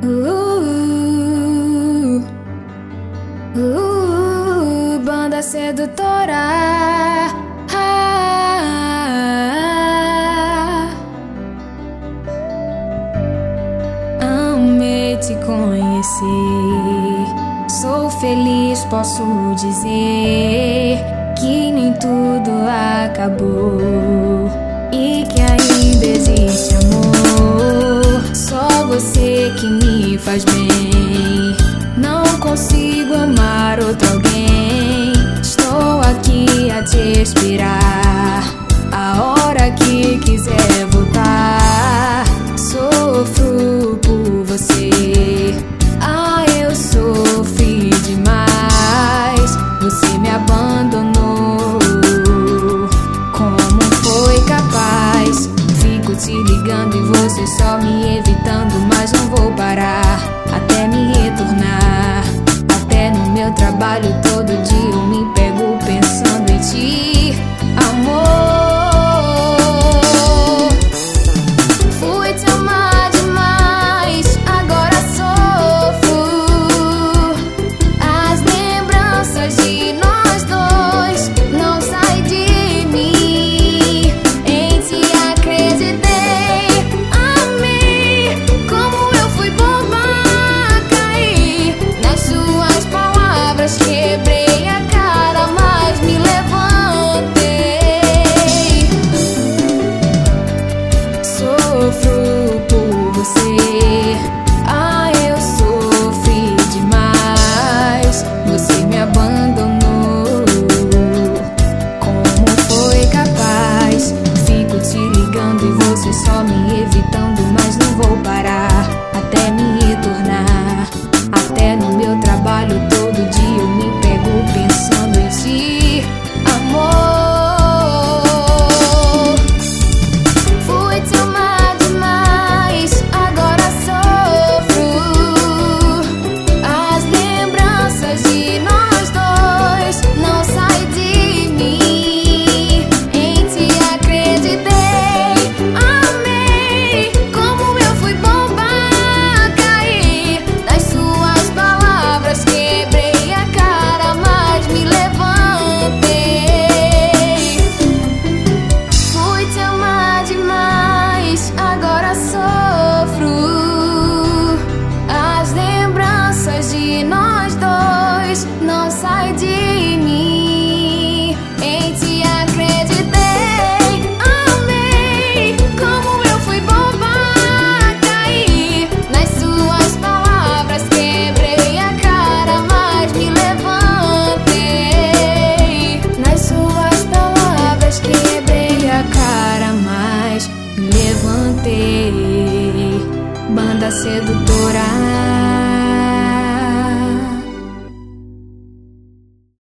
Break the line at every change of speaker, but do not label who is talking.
Banda sedutora. Amei te conhecer, sou feliz, posso dizer que nem tudo acabou e que ainda existe amor. Só você que me faz bem, não consigo amar outro alguém. Estou aqui a te esperar, a hora que quiser voltar. Sofro por você, eu sofri demais. Você me abandonou, como foi capaz? Fico te ligando e você só me evitando, mas não vou parar até me retornar. Até no meu trabalho todo dia eu me pego pensando em ti, amor. Fui te amar demais, agora sofro. As lembranças de nós dois não saem de mim. Em ti acreditei, amei, como eu fui boba, caí nas suas palavras, quebrei a cara, mas me levantei. Sofro por você, eu sofri demais. Você me abandonou, como foi capaz? Fico te ligando e você só me evitando, mas não vou parar até me retornar. Até no meu trabalho todo dia eu me pego pensando em ti, amor. Fui te amar demais, agora sofro. As lembranças de nós dois não saem de mim. Em ti acreditei, amei, como eu fui boba, caí nas suas palavras, quebrei a cara, mas me levantei. Fui te amar demais, agora sofro. As lembranças de nós dois não saem de mim. Em ti acreditei, amei, como eu fui boba, caí nas suas palavras, quebrei a cara, mas me levantei. Nas suas palavras, quebrei a cara, mas me levantei. Banda sedutora.